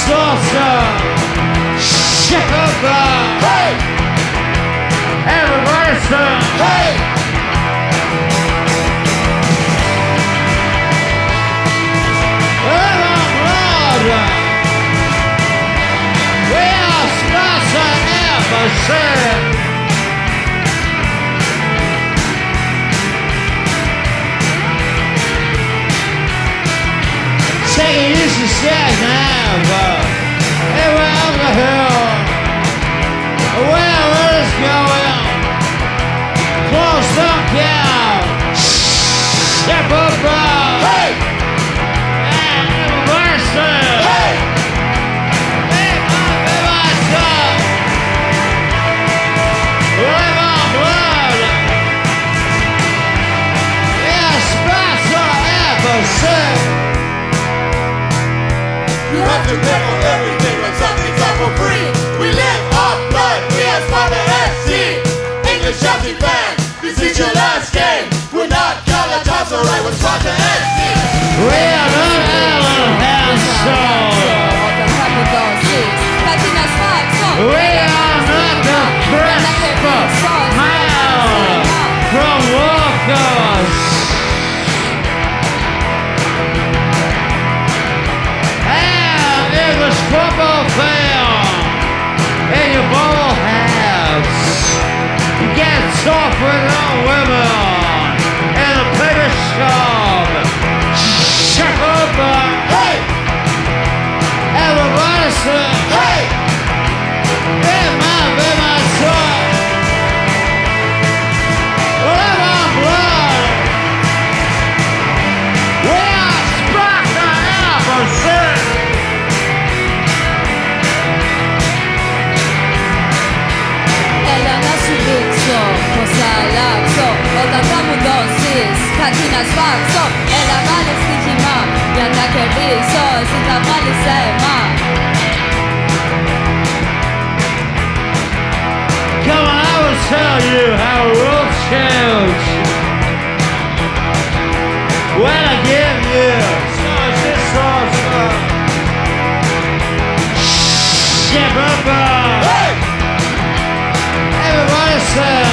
salsa. Shake up, Hey! everybody sing. Hey! Live on blood. We are sponsor ever sing. Take it easy, say never. Everywhere on the hill. Where it's going. Close up down. Step up. Hey! And everybody sing. Hey! Everybody sing. Live on blood. Yeah, sponsor ever sing. You have to pay for everything when something's up for free. We live off blood, we are Sparta FC. English Chelsea fan, this is your last game. We're not Galatasaray, we're Sparta FC. We are not Alan Hanson. We are not the crisp mile from Walkers. And English football fan in your ball hats. You get soft with our women in a paper shop. Shut up, Hey! everybody sing. Hey! Be my son. Live on blood. We are Sparta ever sing. Elena subizzo, posa lapso, otamu dosis, katina sparso, ela mali stihima, yanda keriso, sita mali sema. Come on, I will tell you how rules change. When I give you salsa. Ship up. Hey! Everybody say.